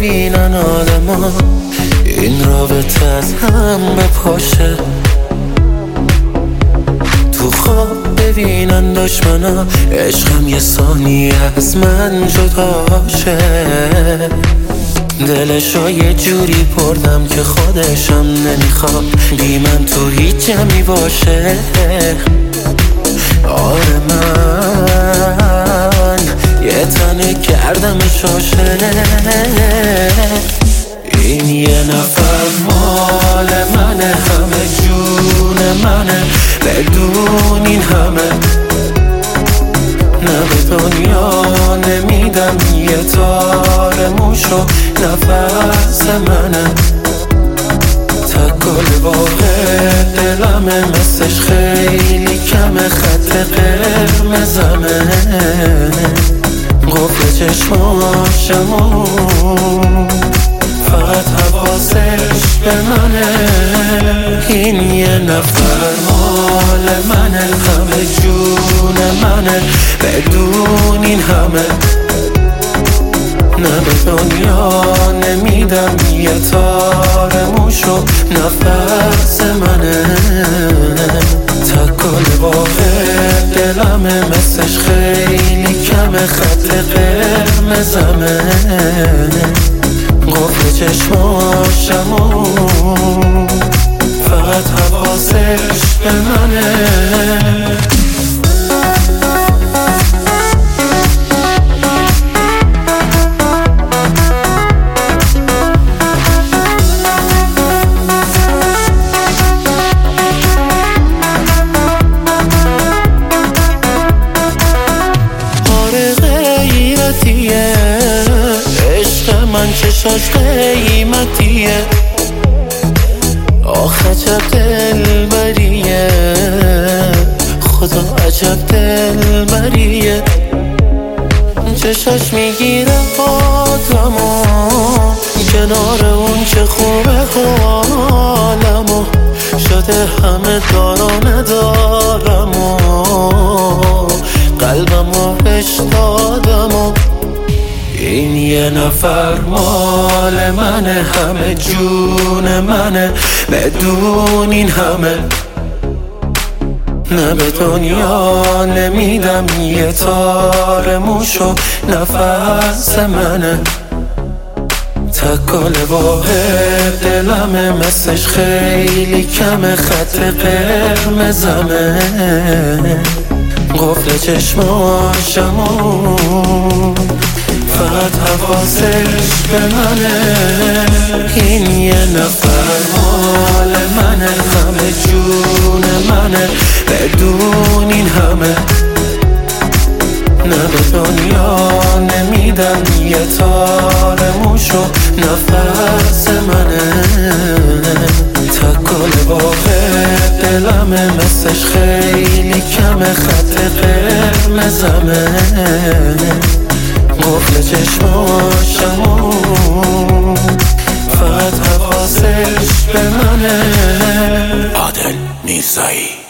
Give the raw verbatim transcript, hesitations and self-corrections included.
ببینن آدما این رابطه از هم بپاشه، تو خواب ببینن دشمنا عشقم یه ثانیه از من جداشه. دلشو یه جوری پردم که خودشم نمیخواد بی من تو هیچ جمعی باشه. آره من یه تنه کردم شاشه. این یه نفر مال منه، همه جون منه بدون این همه. نه به دنیا نمیدم یه تار موشو نفس منه. تکل واقع دلمه مثلش خیلی کمه، خط قرمزمه قفل چشماشمو فقط حواسش به منه. این یه نفر مال منه، همه جون منه بدون این همه. نه به دنیا نمیدم یه تار موشو نفس منه. تکل واقع دلمه مثلش خیلی کمه، خط قرمزمه قفل چشماشمو فقط حواسش به منه. عشق من چشاش قیمتیه، آخ عجب دلبریه، خدا عجب دلبریه. چشاش میگیره آدمو کنار اون چه خوبه حالمو، شده همه دارانه دارمو قلبمو بهش دادمو. این یه نفر مال منه، همه جون منه بدون این همه. نه به دنیا نمیدم یه تار موشو نفس منه. تکل واقع دلمه مثلش خیلی کمه، خط قرمزمه قفل چشماشمو فقط حواسش به منه. این یه نفر مال منه، همه جون منه بدون این همه. نه به دنیا نمیدم یه تار موشو نفس منه. تکل واقع دلمه مثلش خیلی کمه، خط قرمزمه قفل چشماشمو فقط حواسش به منه. عادل میرزایی.